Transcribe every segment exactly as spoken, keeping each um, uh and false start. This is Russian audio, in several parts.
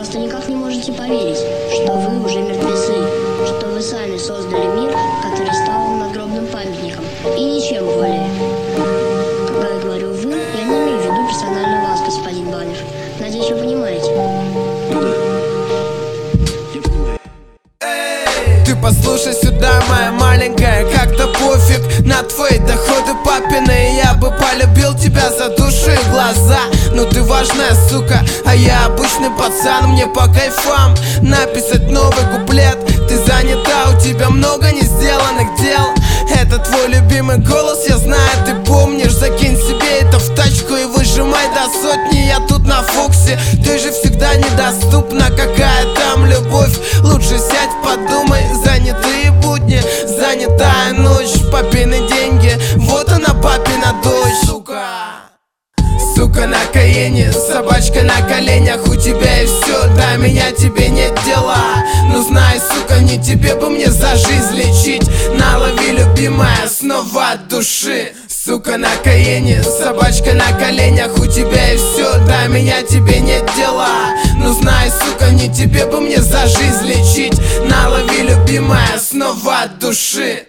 просто никак не можете поверить, что вы уже мертвецы, что вы сами создали мир, который стал вам надгробным памятником, и ничем более. Когда я говорю «вы», я не имею в виду персонально вас, господин Банев. Надеюсь, вы понимаете. Ты послушай сюда, моя маленькая, как-то пофиг на твои доходы папины. Я бы полюбил тебя за душу и глаза, но ты важная сука, а я обычный пацан. Мне по кайфам написать новый куплет. Ты занята, у тебя много не сделанных дел. Это твой любимый голос, я знаю, ты помнишь. Закинь себе это в тачку и выжимай до сотни. Я тут на Фоксе, ты же всегда недоступна. Какая там любовь? Лучше сядь, подумай. Занятые будни, занятая ночь, папины деньги, вот она, папина дочь. Сука, сука на Каене, собачка на коленях. У тебя и все, до меня тебе нет дела. Ну знай, сука, не тебе бы мне за жизнь лечить. Налови, любимая, снова от души. Сука на Каене, собачка на коленях. У тебя и все, до меня тебе нет дела. Ну знай, сука, не тебе бы мне за жизнь лечить. Налови, любимая, снова от души.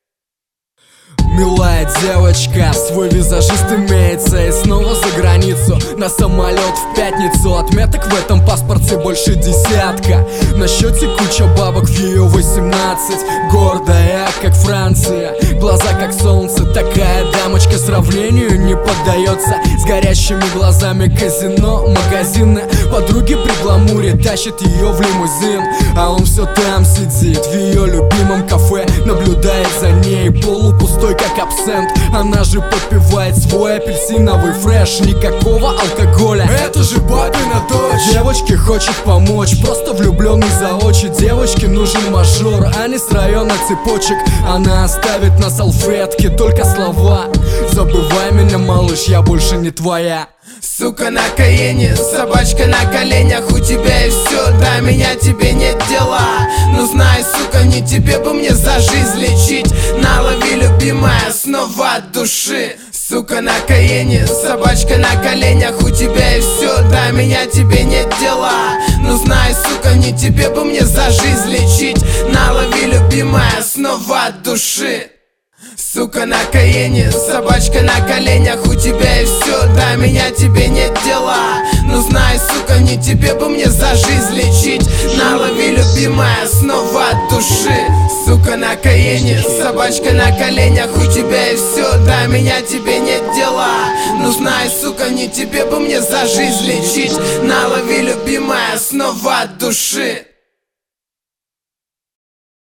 Милая девочка, свой визажист имеется. И снова за границу, на самолет в пятницу. Отметок в этом паспорте больше десятка. На счете куча бабок, в ее восемнадцать. Гордая, как Франция, глаза как солнце. Такая дамочка сравнению не поддается. С горящими глазами казино, магазины. Подруги при гламуре тащат ее в лимузин, а он все там сидит, в ее любимом кафе. Наблюдает за ней, полупустой как абсент. Она же попивает свой апельсиновый фреш. Никакого алкоголя, это же бабина дочь. Девочке хочет помочь, просто влюбленный за очи. Девочке нужен мажор, а не с района цепочек. Она оставит на салфетке только слова: забывай меня, малыш, я больше не твоя. Сука на Каене, собачка на коленях. У тебя и все, до меня тебе нет дела. Ну знай, сука, не тебе бы мне за жизнь лечить. Налови, любимая, снова от души. Сука на Каене, собачка на коленях. У тебя и все, до меня тебе нет дела. Ну знай, сука, не тебе бы мне за жизнь лечить. Налови, любимая, снова от души. Сука на Каене, собачка на коленях. У тебя и все, до меня тебе нет дела. Ну знай, сука, не тебе бы мне за жизнь лечить. Налови, любимая, снова от души. Сука на Каене, собачка на коленях. У тебя и все, до меня тебе нет дела. Ну знай, сука, не тебе бы мне за жизнь лечить. Налови, любимая, снова от души.